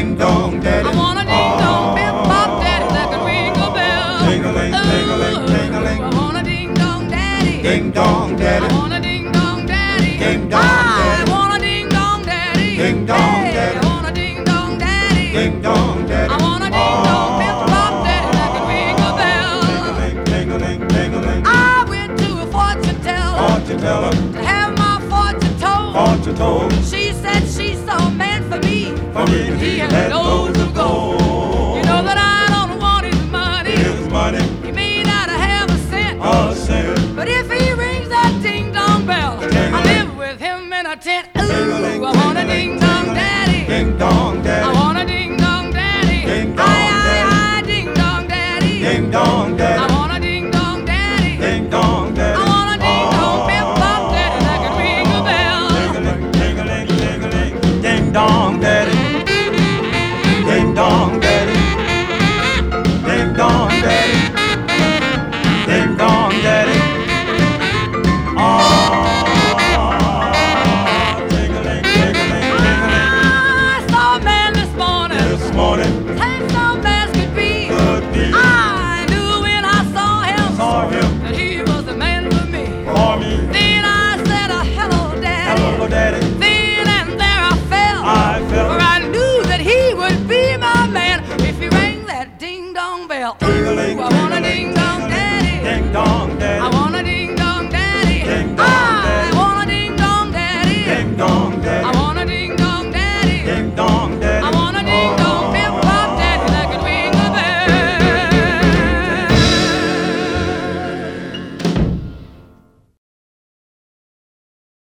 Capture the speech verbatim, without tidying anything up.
ding dong daddy. I want a ding dong bell bop daddy that can ring a bell. Ding-a-ling, ding-a-ling, ding-a-ling. I want a ding dong daddy. Ding dong daddy. I want a ding dong daddy. Ding dong daddy. I want a ding dong daddy. Ding dong daddy. I want a ding dong daddy. Ding dong daddy. I want a ding dong bell bop daddy that can ring a bell. Ding-a-ling, ding-a-ling, ding-a-ling. I went to a fortune teller Fortune teller, to have my fortune told. fortune told. She said she saw a man for me. For me, He had loads of gold. You know that I don't want his money. His money, He may not have a cent, a cent. but if he rings that ding dong bell, I live with him in a tent. Ooh, I want a ding dong daddy. Ding dong I daddy. want a ding dong daddy. Ding dong Aye, aye, daddy. aye, ding dong daddy. Ding dong I daddy. want a ding dong daddy. Ding dong daddy. I want a ding dong bell bop daddy that can ring a bell. Ding-a-ling, ding-a-ling, ding-a-ling. Ding dong daddy. Ding dong daddy. Ding dong daddy. Ding dong daddy. Ah, ding-a-ling, ding-a-ling, ding-a-ling. I saw a man this morning, This morning handsome as could be. could be I knew when I saw him saw him that he was the man for me. for me. Then I said, uh, hello, daddy. Hello, daddy. Then and there I fell. I fell. For I knew that he would be my man if he rang that ding dong bell. Ooh, Ding-a-ling, I